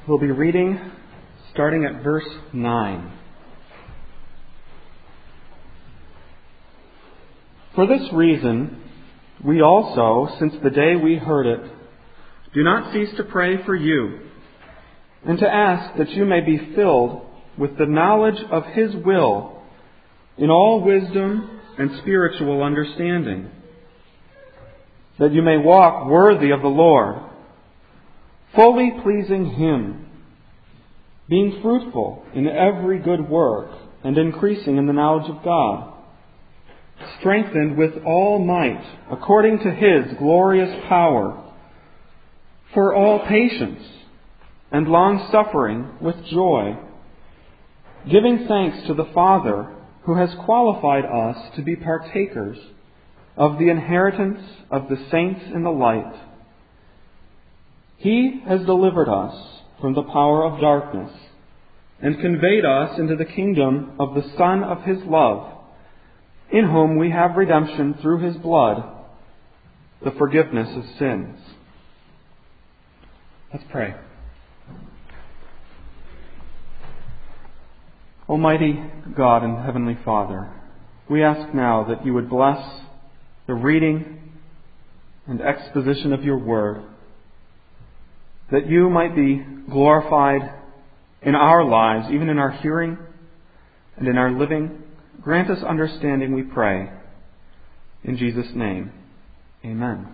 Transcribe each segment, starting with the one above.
We'll be reading starting at verse 9. For this reason, we also, since the day we heard it, do not cease to pray for you, and to ask that you may be filled with the knowledge of His will in all wisdom and spiritual understanding, that you may walk worthy of the Lord, fully pleasing Him, being fruitful in every good work and increasing in the knowledge of God, strengthened with all might according to His glorious power, for all patience and long-suffering with joy, giving thanks to the Father who has qualified us to be partakers of the inheritance of the saints in the light. He has delivered us from the power of darkness and conveyed us into the kingdom of the Son of His love, in whom we have redemption through His blood, the forgiveness of sins. Let's pray. Almighty God and Heavenly Father, we ask now that you would bless the reading and exposition of your word, that you might be glorified in our lives, even in our hearing and in our living. Grant us understanding, we pray. In Jesus' name, amen.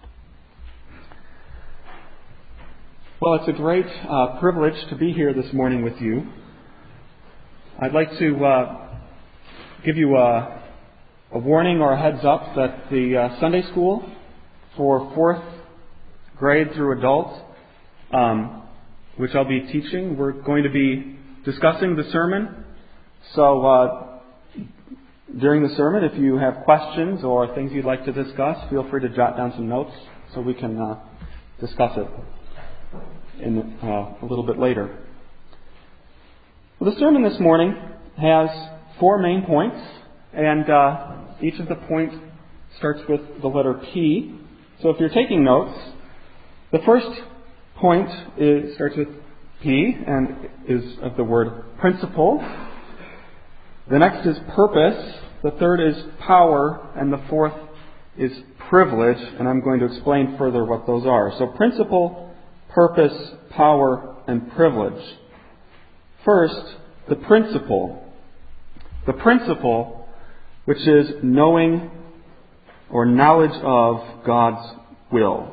Well, it's a great privilege to be here this morning with you. I'd like to give you a warning or a heads up that the Sunday school for 4th grade through adult, which I'll be teaching, we're going to be discussing the sermon. So during the sermon, if you have questions or things you'd like to discuss, feel free to jot down some notes so we can discuss it in a little bit later. Well, the sermon this morning has 4 main points, and each of the points starts with the letter P. So if you're taking notes, the first point starts with P and is of the word principle. The next is purpose. The third is power. And the fourth is privilege. And I'm going to explain further what those are. So principle, purpose, power, and privilege. First, the principle. The principle, which is knowing or knowledge of God's will.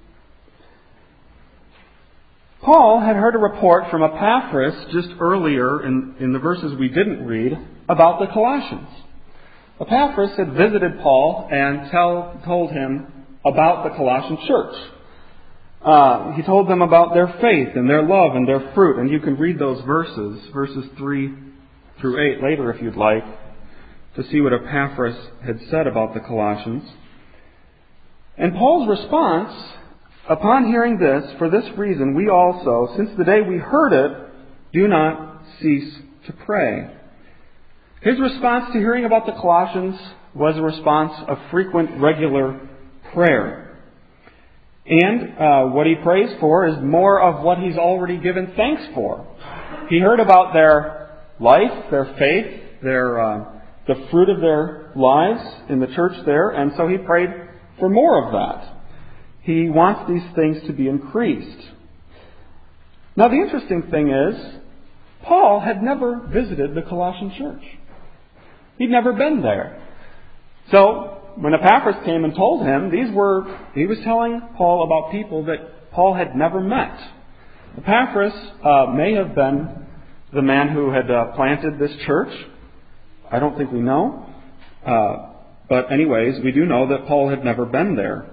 Paul had heard a report from Epaphras just earlier in the verses we didn't read about the Colossians. Epaphras had visited Paul and told him about the Colossian church. He told them about their faith and their love and their fruit. And you can read those verses 3 through 8 later if you'd like, to see what Epaphras had said about the Colossians. And Paul's response, upon hearing this, for this reason we also, since the day we heard it, do not cease to pray. His response to hearing about the Colossians was a response of frequent, regular prayer. And what he prays for is more of what he's already given thanks for. He heard about their life, their faith, the fruit of their lives in the church there, and so he prayed for more of that. He wants these things to be increased. Now the interesting thing is, Paul had never visited the Colossian church. He'd never been there. So when Epaphras came and told him, he was telling Paul about people that Paul had never met. Epaphras may have been the man who had planted this church. I don't think we know. But anyways, we do know that Paul had never been there.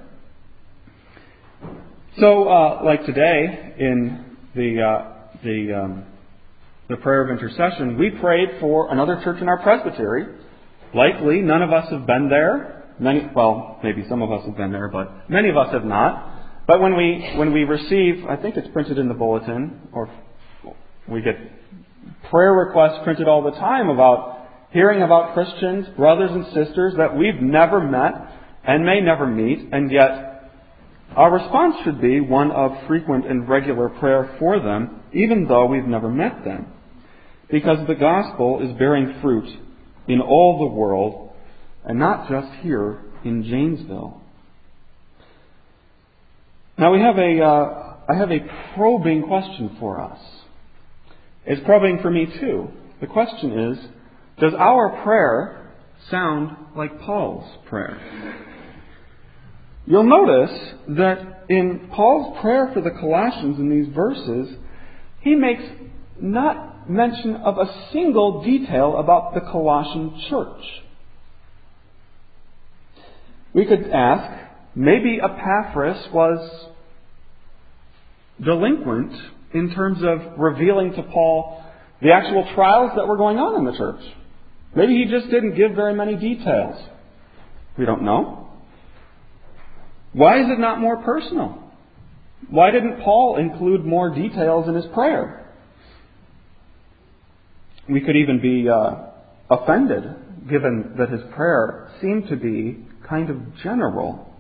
So, like today in the prayer of intercession, we prayed for another church in our presbytery. Likely, none of us have been there. Maybe some of us have been there, but many of us have not. But when we receive, I think it's printed in the bulletin, or we get prayer requests printed all the time about hearing about Christians, brothers and sisters that we've never met and may never meet, and yet our response should be one of frequent and regular prayer for them, even though we've never met them, because the gospel is bearing fruit in all the world, and not just here in Janesville. Now I have a probing question for us. It's probing for me too. The question is, does our prayer sound like Paul's prayer? You'll notice that in Paul's prayer for the Colossians in these verses, he makes not mention of a single detail about the Colossian church. We could ask, maybe Epaphras was delinquent in terms of revealing to Paul the actual trials that were going on in the church. Maybe he just didn't give very many details. We don't know. Why is it not more personal? Why didn't Paul include more details in his prayer? We could even be offended, given that his prayer seemed to be kind of general.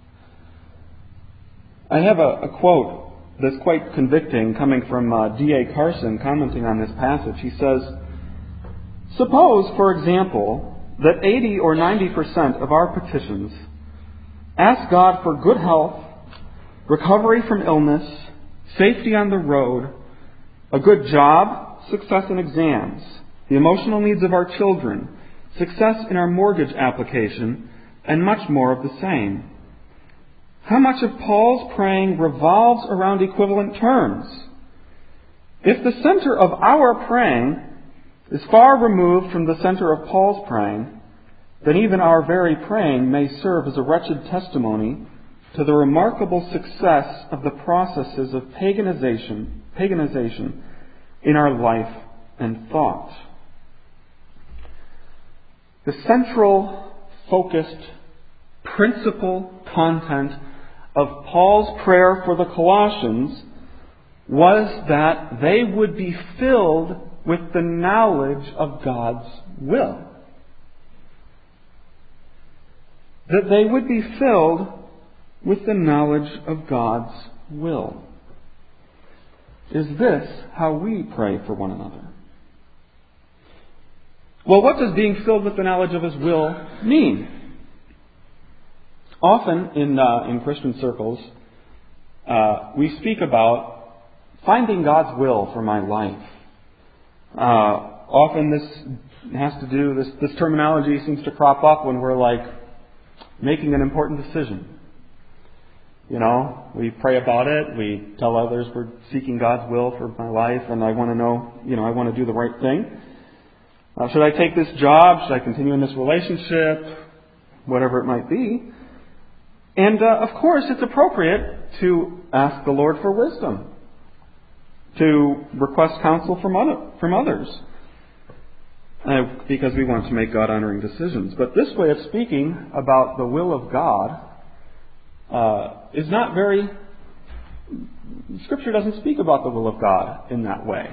I have a quote that's quite convicting coming from D.A. Carson commenting on this passage. He says, "Suppose, for example, that 80 or 90% of our petitions ask God for good health, recovery from illness, safety on the road, a good job, success in exams, the emotional needs of our children, success in our mortgage application, and much more of the same. How much of Paul's praying revolves around equivalent terms? If the center of our praying is far removed from the center of Paul's praying, then even our very praying may serve as a wretched testimony to the remarkable success of the processes of paganization in our life and thought." The central, focused, principal content of Paul's prayer for the Colossians was that they would be filled with the knowledge of God's will. That they would be filled with the knowledge of God's will. Is this how we pray for one another? Well, what does being filled with the knowledge of His will mean? Often in Christian circles, we speak about finding God's will for my life. Often this terminology seems to crop up when we're making an important decision. We pray about it, we tell others we're seeking God's will for my life, and I want to know, I want to do the right thing. Should I take this job? Should I continue in this relationship? Whatever it might be. And of course, it's appropriate to ask the Lord for wisdom, to request counsel from others, because we want to make God-honoring decisions. But this way of speaking about the will of God is not very... Scripture doesn't speak about the will of God in that way.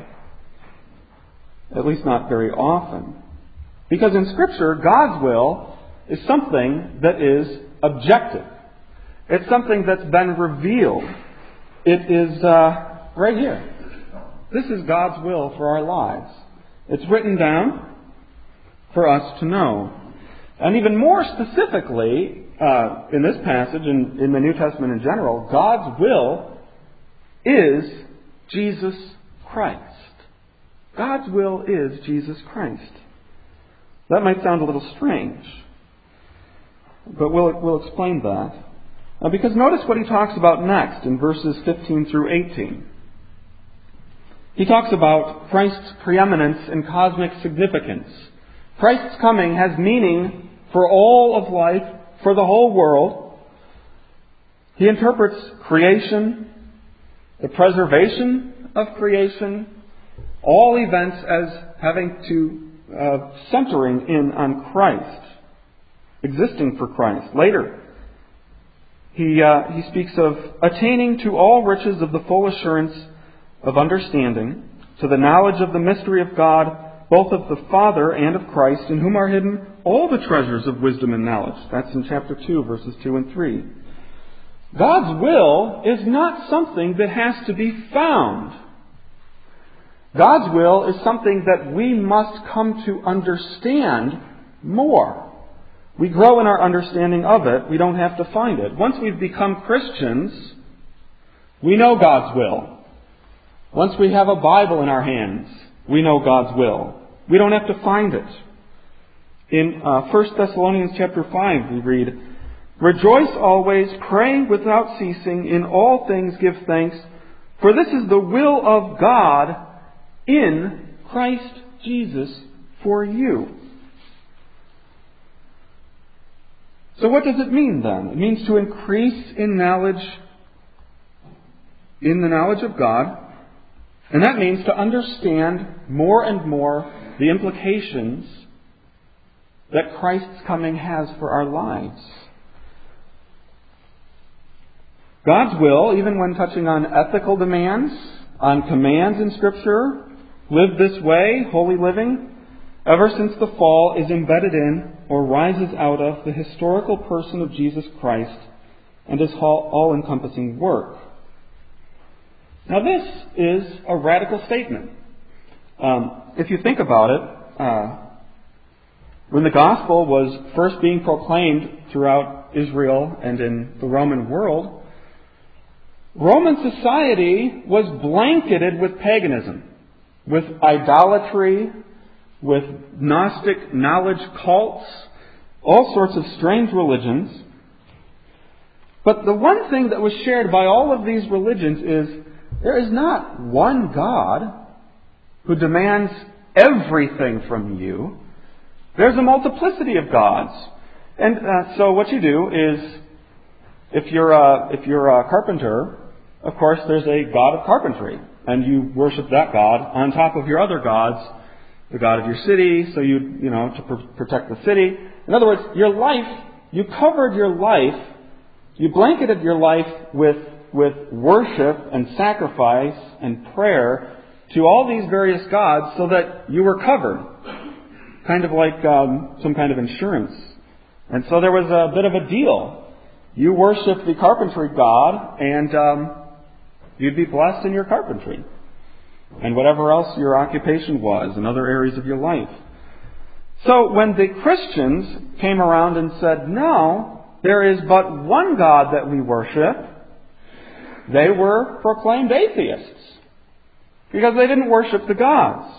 At least not very often. Because in Scripture, God's will is something that is objective. It's something that's been revealed. It is right here. This is God's will for our lives. It's written down for us to know. And even more specifically, in this passage, in the New Testament in general, God's will is Jesus Christ. God's will is Jesus Christ. That might sound a little strange, but we'll explain that. Because notice what he talks about next in verses 15 through 18. He talks about Christ's preeminence and cosmic significance. Christ's coming has meaning for all of life, for the whole world. He interprets creation, the preservation of creation, all events as having to centering in on Christ, existing for Christ. Later, he speaks of attaining to all riches of the full assurance of understanding, to the knowledge of the mystery of God, both of the Father and of Christ, in whom are hidden all the treasures of wisdom and knowledge. That's in chapter 2, verses 2 and 3. God's will is not something that has to be found. God's will is something that we must come to understand more. We grow in our understanding of it. We don't have to find it. Once we've become Christians, we know God's will. Once we have a Bible in our hands, we know God's will. We don't have to find it. In 1 Thessalonians chapter 5, we read, "Rejoice always, praying without ceasing, in all things give thanks, for this is the will of God in Christ Jesus for you." So what does it mean then? It means to increase in knowledge, in the knowledge of God, and that means to understand more and more the implications that Christ's coming has for our lives. God's will, even when touching on ethical demands, on commands in Scripture, live this way, holy living, ever since the fall, is embedded in or rises out of the historical person of Jesus Christ and His all-encompassing work. Now this is a radical statement. If you think about it, when the gospel was first being proclaimed throughout Israel and in the Roman world, Roman society was blanketed with paganism, with idolatry, with Gnostic knowledge cults, all sorts of strange religions. But the one thing that was shared by all of these religions is there is not one God who demands everything from you. There's a multiplicity of gods. And so what you do is, if you're a carpenter, of course there's a God of carpentry. And you worship that God on top of your other gods, the God of your city, so to protect the city. In other words, your life, you covered your life, you blanketed your life with worship and sacrifice and prayer to all these various gods so that you were covered. Kind of like some kind of insurance. And so there was a bit of a deal. You worship the carpentry god and you'd be blessed in your carpentry. And whatever else your occupation was in other areas of your life. So when the Christians came around and said, no, there is but one God that we worship, they were proclaimed atheists. Because they didn't worship the gods.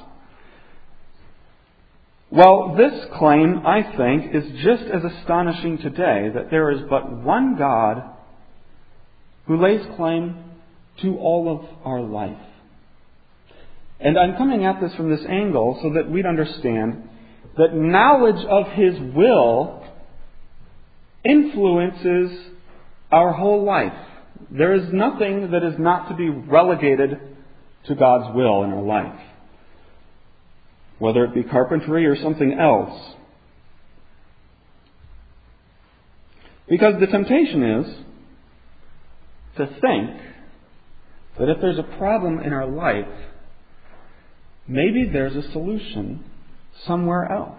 Well, this claim, I think, is just as astonishing today, that there is but one God who lays claim to all of our life. And I'm coming at this from this angle so that we'd understand that knowledge of His will influences our whole life. There is nothing that is not to be relegated to God's will in our life, whether it be carpentry or something else. Because the temptation is to think that if there's a problem in our life, maybe there's a solution somewhere else.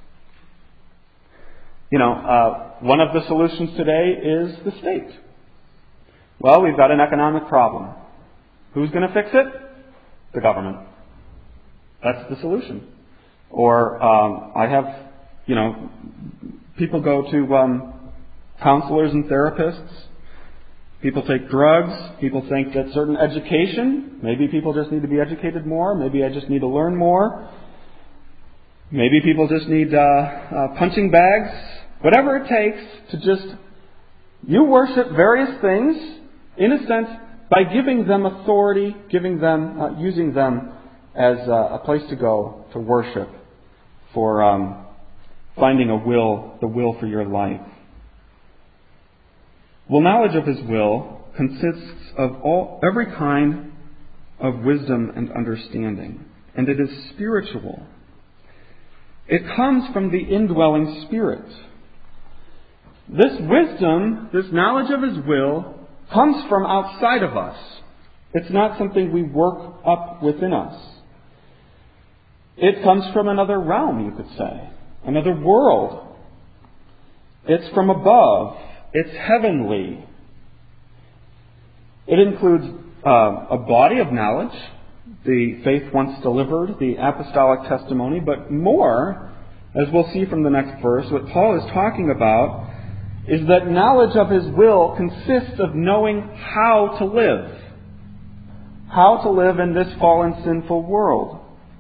One of the solutions today is the state. Well, we've got an economic problem. Who's going to fix it? The government. That's the solution. Or I have, people go to counselors and therapists. People take drugs. People think that certain education, maybe people just need to be educated more. Maybe I just need to learn more. Maybe people just need punching bags. Whatever it takes to just, you worship various things, in a sense, by giving them authority, using them as a place to go to worship, for finding the will for your life. Well, knowledge of His will consists of every kind of wisdom and understanding, and it is spiritual. It comes from the indwelling Spirit. This wisdom, this knowledge of His will, comes from outside of us. It's not something we work up within us. It comes from another realm, you could say, another world. It's from above. It's heavenly. It includes a body of knowledge, the faith once delivered, the apostolic testimony, but more, as we'll see from the next verse, what Paul is talking about is that knowledge of his will consists of knowing how to live. How to live in this fallen, sinful world.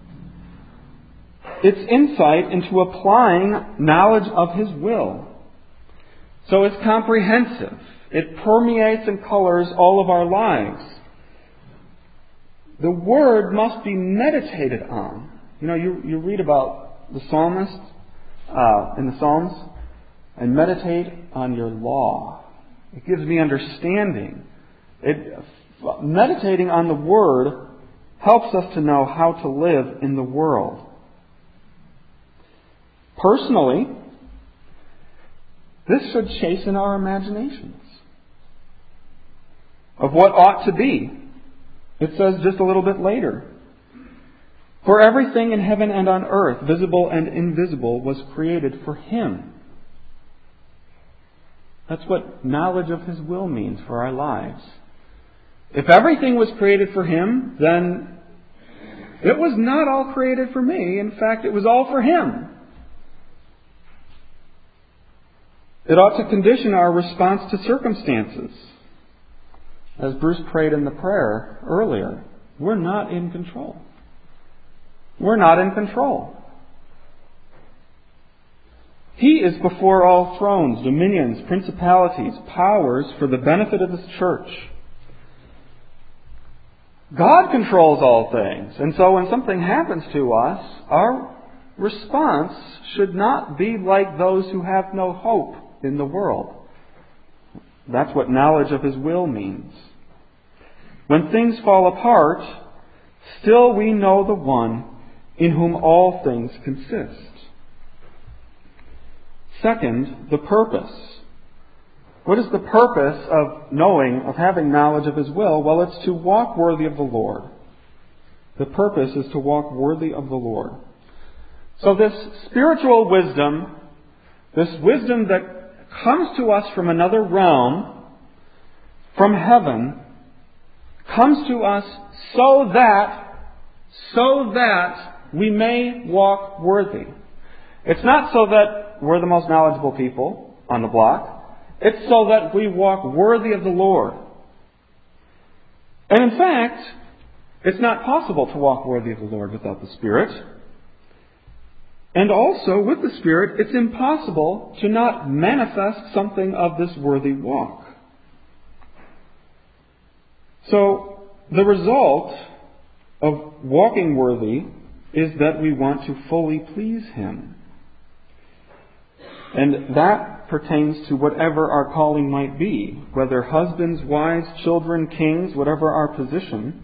It's insight into applying knowledge of his will. So it's comprehensive. It permeates and colors all of our lives. The Word must be meditated on. You read about the psalmist in the Psalms, and meditate on your law. It gives me understanding. Meditating on the Word helps us to know how to live in the world. Personally, this should chasten our imaginations of what ought to be. It says just a little bit later, "For everything in heaven and on earth, visible and invisible, was created for Him." That's what knowledge of His will means for our lives. If everything was created for Him, then it was not all created for me. In fact, it was all for Him. It ought to condition our response to circumstances. As Bruce prayed in the prayer earlier, we're not in control. We're not in control. He is before all thrones, dominions, principalities, powers for the benefit of His church. God controls all things. And so when something happens to us, our response should not be like those who have no hope in the world. That's what knowledge of His will means. When things fall apart, still we know the one in whom all things consist. Second, the purpose. What is the purpose of knowing, of having knowledge of His will? Well, it's to walk worthy of the Lord. The purpose is to walk worthy of the Lord. So this spiritual wisdom, this wisdom that comes to us from another realm, from heaven, comes to us so that we may walk worthy. It's not so that we're the most knowledgeable people on the block. It's so that we walk worthy of the Lord. And in fact, it's not possible to walk worthy of the Lord without the Spirit. And also, with the Spirit, it's impossible to not manifest something of this worthy walk. So, the result of walking worthy is that we want to fully please Him. And that pertains to whatever our calling might be, whether husbands, wives, children, kings, whatever our position.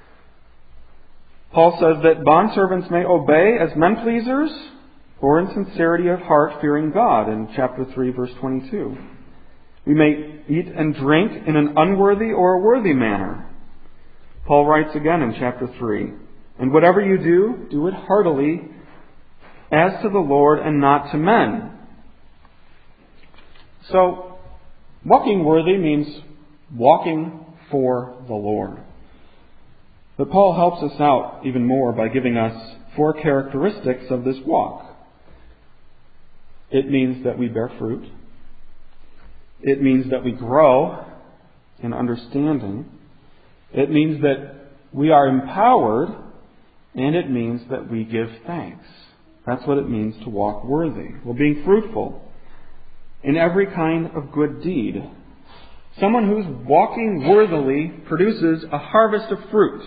Paul says that bondservants may obey as men-pleasers or in sincerity of heart, fearing God, in chapter 3, verse 22. We may eat and drink in an unworthy or a worthy manner. Paul writes again in chapter 3, "And whatever you do, do it heartily, as to the Lord and not to men." So, walking worthy means walking for the Lord. But Paul helps us out even more by giving us 4 characteristics of this walk. It means that we bear fruit. It means that we grow in understanding. It means that we are empowered. And it means that we give thanks. That's what it means to walk worthy. Well, being fruitful in every kind of good deed. Someone who's walking worthily produces a harvest of fruit.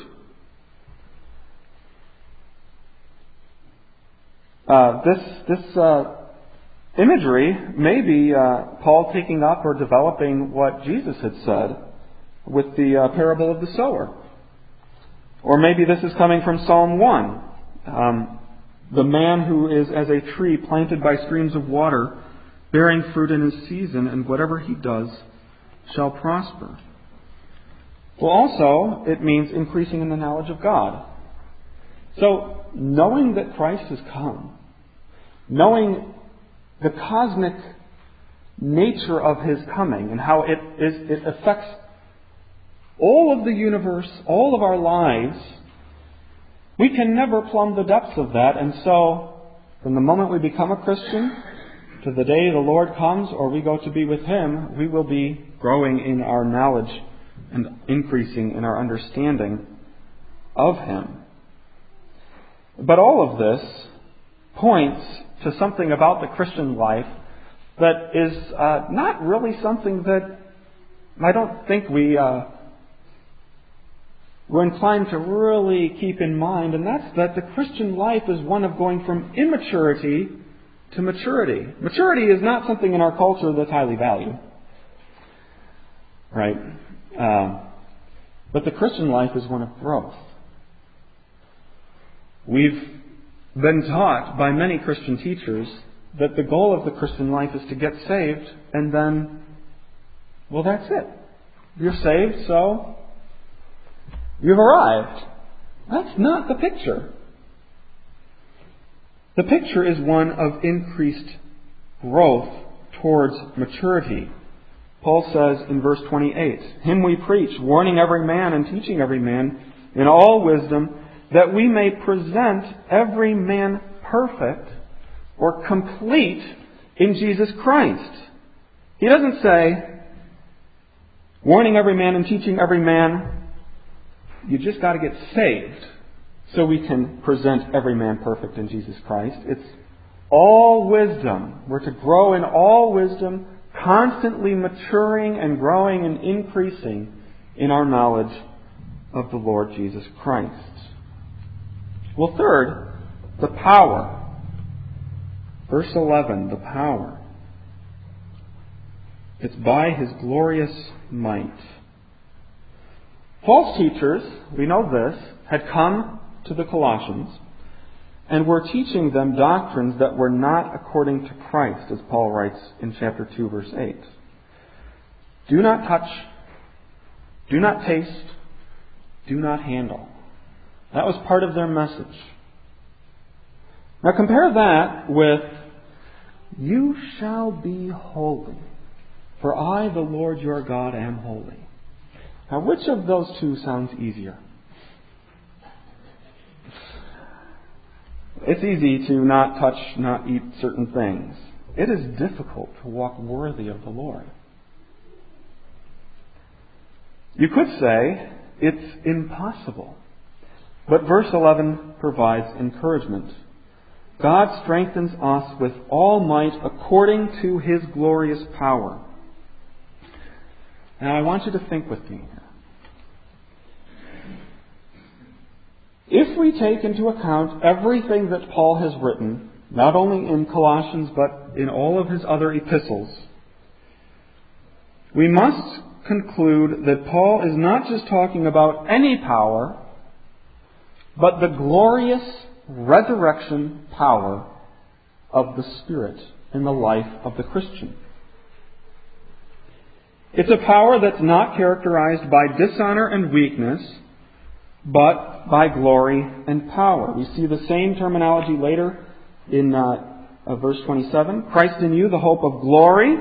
This imagery may be Paul taking up or developing what Jesus had said with the parable of the sower. Or maybe this is coming from Psalm 1. The man who is as a tree planted by streams of water, bearing fruit in his season, and whatever he does shall prosper. Well, also, it means increasing in the knowledge of God. So, knowing that Christ has come, knowing the cosmic nature of His coming and how it affects all of the universe, all of our lives, we can never plumb the depths of that. And so, from the moment we become a Christian to the day the Lord comes or we go to be with Him, we will be growing in our knowledge and increasing in our understanding of Him. But all of this points to something about the Christian life that is not really something that I don't think we're inclined to really keep in mind, and that's that the Christian life is one of going from immaturity to maturity. Maturity is not something in our culture that's highly valued, right? But the Christian life is one of growth. We've been taught by many Christian teachers that the goal of the Christian life is to get saved, and then, well, that's it. You're saved, so you've arrived. That's not the picture. The picture is one of increased growth towards maturity. Paul says in verse 28, "Him we preach, warning every man and teaching every man in all wisdom, that we may present every man perfect or complete in Jesus Christ." He doesn't say, warning every man and teaching every man, you just got to get saved so we can present every man perfect in Jesus Christ. It's all wisdom. We're to grow in all wisdom, constantly maturing and growing and increasing in our knowledge of the Lord Jesus Christ. Well, third, the power. Verse 11, the power. It's by His glorious might. False teachers, we know this, had come to the Colossians and were teaching them doctrines that were not according to Christ, as Paul writes in chapter 2, verse 8. Do not touch, do not taste, do not handle. That was part of their message. Now compare that with, you shall be holy, for I, the Lord your God, am holy. Now which of those two sounds easier? It's easy to not touch, not eat certain things. It is difficult to walk worthy of the Lord. You could say it's impossible. But verse 11 provides encouragement. God strengthens us with all might according to His glorious power. Now I want you to think with me here. If we take into account everything that Paul has written, not only in Colossians but in all of his other epistles, we must conclude that Paul is not just talking about any power, but the glorious resurrection power of the Spirit in the life of the Christian. It's a power that's not characterized by dishonor and weakness, but by glory and power. We see the same terminology later in verse 27. Christ in you, the hope of glory.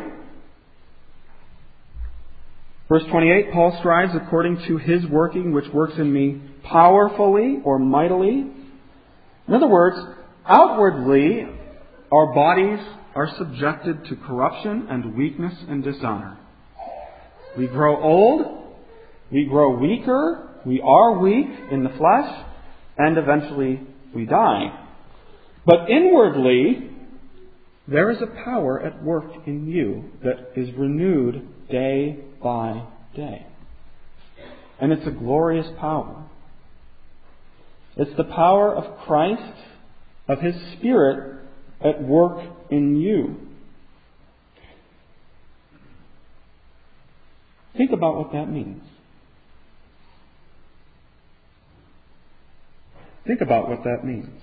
Verse 28, Paul strives according to His working, which works in me powerfully or mightily. In other words, outwardly, our bodies are subjected to corruption and weakness and dishonor. We grow old, we grow weaker, we are weak in the flesh, and eventually we die. But inwardly, there is a power at work in you that is renewed day by day. And it's a glorious power. It's the power of Christ, of His Spirit at work in you. Think about what that means. Think about what that means.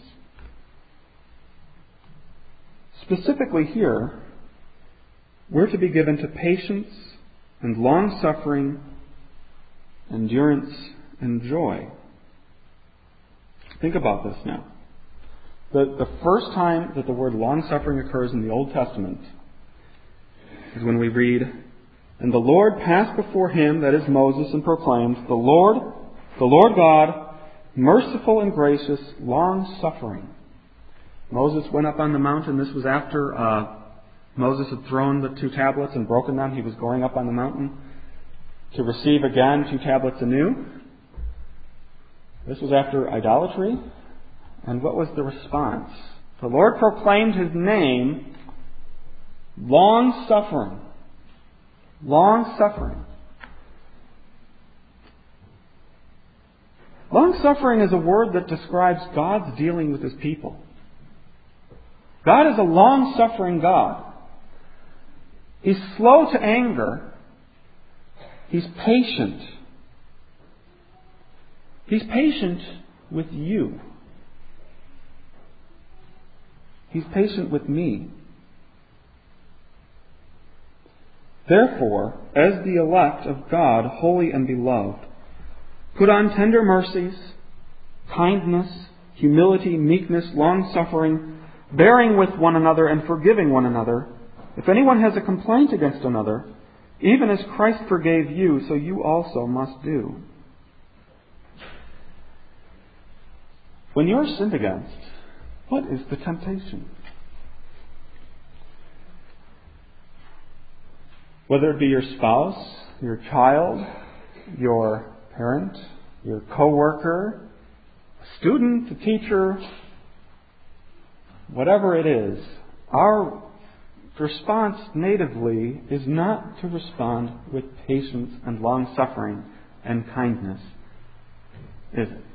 Specifically here, we're to be given to patience and long-suffering, endurance and joy. Think about this now. The first time that the word long-suffering occurs in the Old Testament is when we read And the Lord passed before him, that is Moses, and proclaimed, the Lord God, merciful and gracious, long-suffering. Moses went up on the mountain. This was after Moses had thrown the 2 tablets and broken them. He was going up on the mountain to receive again 2 tablets anew. This was after idolatry. And what was the response? The Lord proclaimed his name, long-suffering. Long-suffering. Long-suffering is a word that describes God's dealing with his people. God is a long-suffering God. He's slow to anger. He's patient. He's patient with you. He's patient with me. Therefore, as the elect of God, holy and beloved, put on tender mercies, kindness, humility, meekness, long-suffering, bearing with one another and forgiving one another. If anyone has a complaint against another, even as Christ forgave you, so you also must do. When you're sinned against, what is the temptation? Whether it be your spouse, your child, your parent, your coworker, a student, a teacher, whatever it is, our response natively is not to respond with patience and long-suffering and kindness, is it?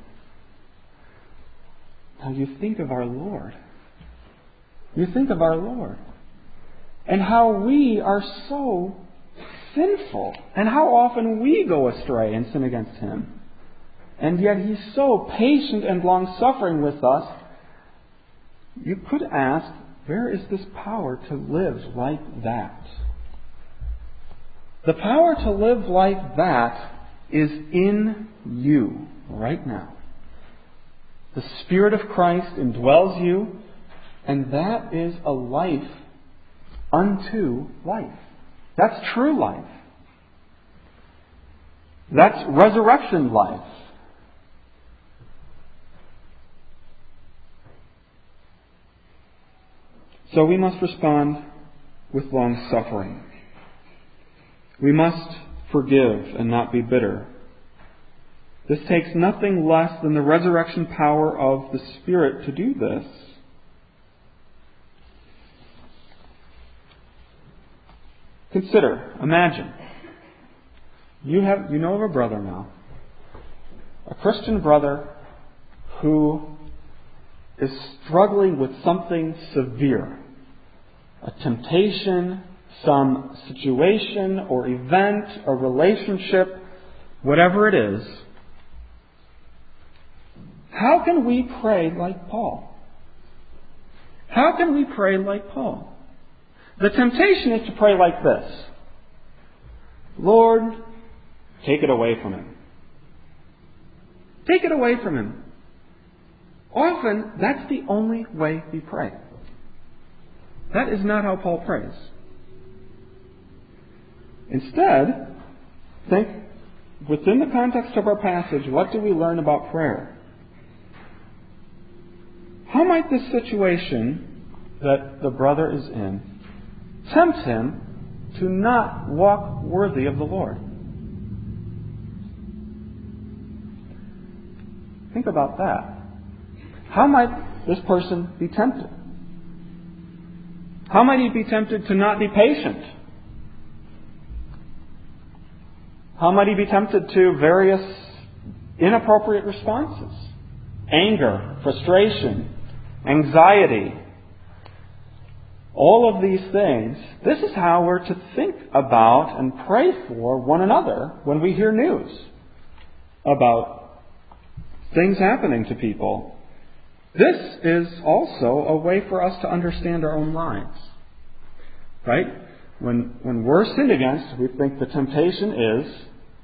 Now you think of our Lord. You think of our Lord. And how we are so sinful. And how often we go astray and sin against Him. And yet He's so patient and long-suffering with us. You could ask, where is this power to live like that? The power to live like that is in you right now. The Spirit of Christ indwells you, and that is a life unto life. That's true life. That's resurrection life. So we must respond with long suffering. We must forgive and not be bitter. This takes nothing less than the resurrection power of the Spirit to do this. Consider, imagine, you know of a brother now, a Christian brother who is struggling with something severe, a temptation, some situation or event, a relationship, whatever it is. How can we pray like Paul? How can we pray like Paul? The temptation is to pray like this. Lord, take it away from him. Take it away from him. Often, that's the only way we pray. That is not how Paul prays. Instead, think, within the context of our passage, what do we learn about prayer? How might this situation that the brother is in tempt him to not walk worthy of the Lord? Think about that. How might this person be tempted? How might he be tempted to not be patient? How might he be tempted to various inappropriate responses? Anger, frustration, anxiety. All of these things, this is how we're to think about and pray for one another when we hear news about things happening to people. This is also a way for us to understand our own lives. Right? When we're sinned against, we think the temptation is,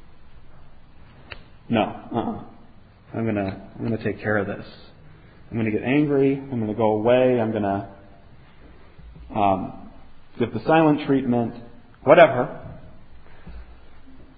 I'm gonna take care of this. I'm going to get angry. I'm going to go away. I'm going to give the silent treatment. Whatever.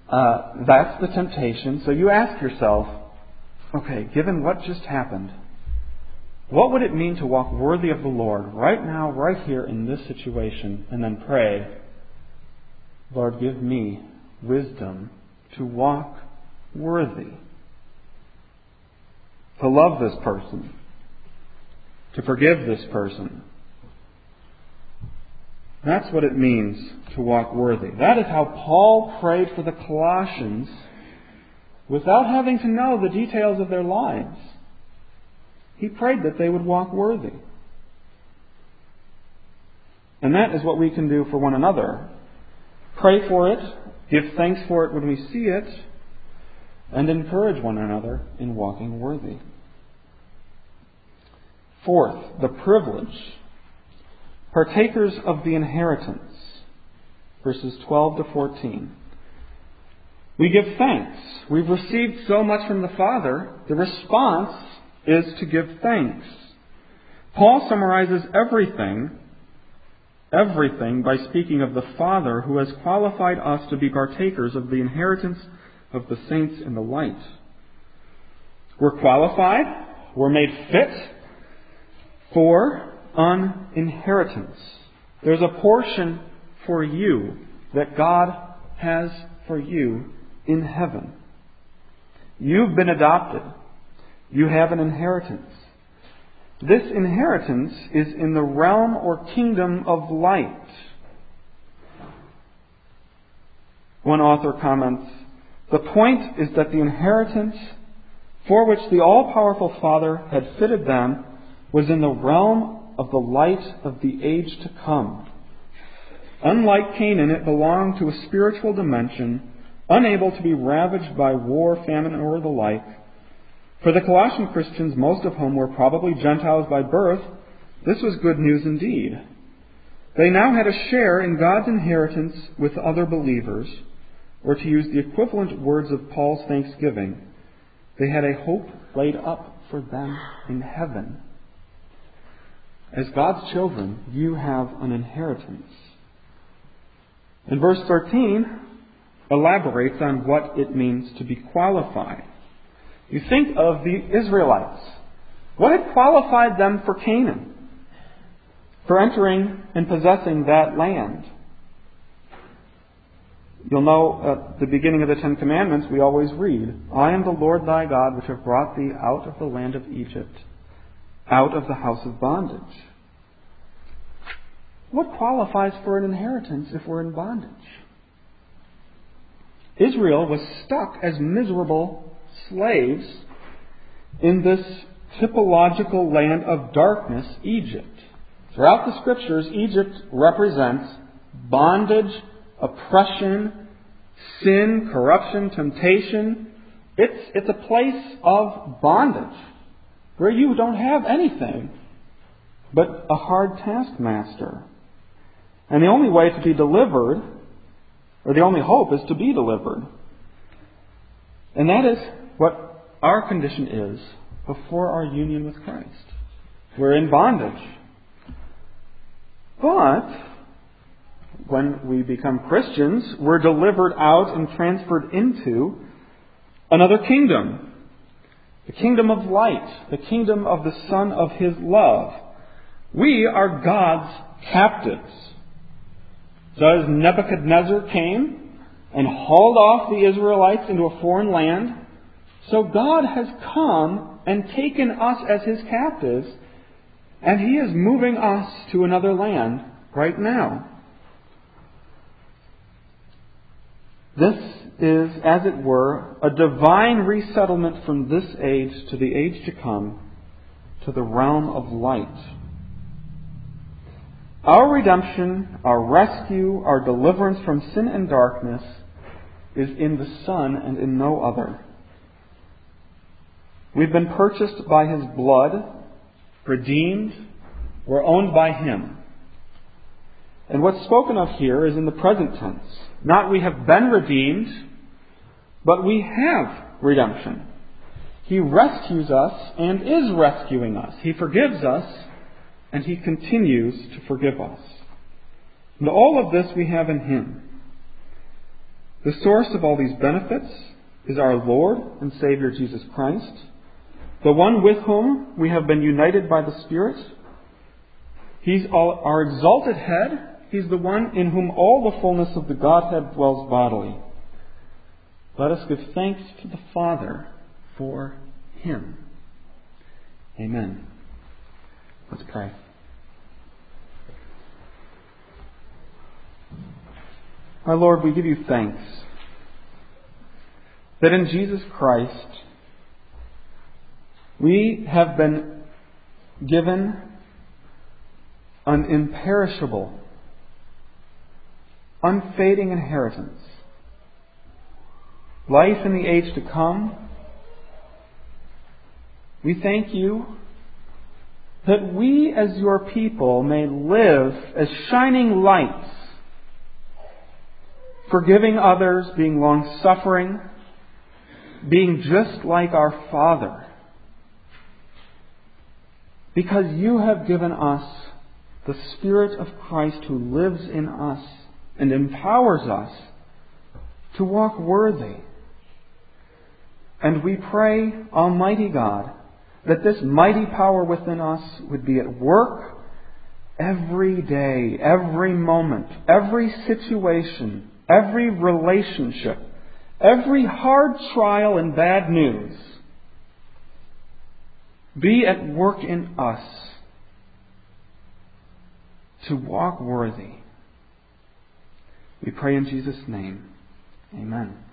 That's the temptation. So you ask yourself, okay, given what just happened, what would it mean to walk worthy of the Lord right now, right here in this situation? And then pray, Lord, give me wisdom to walk worthy, to love this person, to forgive this person. That's what it means to walk worthy. That is how Paul prayed for the Colossians without having to know the details of their lives. He prayed that they would walk worthy. And that is what we can do for one another. Pray for it, give thanks for it when we see it, and encourage one another in walking worthy. Fourth, the privilege. Partakers of the inheritance. Verses 12 to 14. We give thanks. We've received so much from the Father. The response is to give thanks. Paul summarizes everything by speaking of the Father who has qualified us to be partakers of the inheritance of the saints in the light. We're qualified. We're made fit for an inheritance. There's a portion for you that God has for you in heaven. You've been adopted. You have an inheritance. This inheritance is in the realm or kingdom of light. One author comments, the point is that the inheritance for which the all-powerful Father had fitted them was in the realm of the light of the age to come. Unlike Canaan, it belonged to a spiritual dimension, unable to be ravaged by war, famine, or the like. For the Colossian Christians, most of whom were probably Gentiles by birth, this was good news indeed. They now had a share in God's inheritance with other believers, or to use the equivalent words of Paul's thanksgiving, they had a hope laid up for them in heaven. As God's children, you have an inheritance. And verse 13 elaborates on what it means to be qualified. You think of the Israelites. What had qualified them for Canaan? For entering and possessing that land? You'll know at the beginning of the Ten Commandments we always read, I am the Lord thy God which have brought thee out of the land of Egypt, out of the house of bondage. What qualifies for an inheritance if we're in bondage? Israel was stuck as miserable slaves in this typological land of darkness, Egypt. Throughout the Scriptures, Egypt represents bondage, oppression, sin, corruption, temptation. It's a place of bondage where you don't have anything but a hard taskmaster. And the only way to be delivered, or the only hope, is to be delivered. And that is what our condition is before our union with Christ. We're in bondage. But when we become Christians, we're delivered out and transferred into another kingdom. The kingdom of light. The kingdom of the Son of His love. We are God's captives. So as Nebuchadnezzar came and hauled off the Israelites into a foreign land, so God has come and taken us as His captives, and He is moving us to another land right now. This is, as it were, a divine resettlement from this age to the age to come, to the realm of light. Our redemption, our rescue, our deliverance from sin and darkness is in the Son and in no other. We've been purchased by His blood, redeemed, we're owned by Him. And what's spoken of here is in the present tense. Not we have been redeemed, but we have redemption. He rescues us and is rescuing us. He forgives us and He continues to forgive us. And all of this we have in Him. The source of all these benefits is our Lord and Savior Jesus Christ, the one with whom we have been united by the Spirit. He's our exalted head. He's the one in whom all the fullness of the Godhead dwells bodily. Let us give thanks to the Father for Him. Amen. Let's pray. Our Lord, we give you thanks that in Jesus Christ we have been given an imperishable, unfading inheritance, life in the age to come. We thank you that we as your people may live as shining lights, forgiving others, being long-suffering, being just like our Father, because you have given us the Spirit of Christ who lives in us and empowers us to walk worthy. And we pray, Almighty God, that this mighty power within us would be at work every day, every moment, every situation, every relationship, every hard trial and bad news. Be at work in us to walk worthy. We pray in Jesus' name. Amen.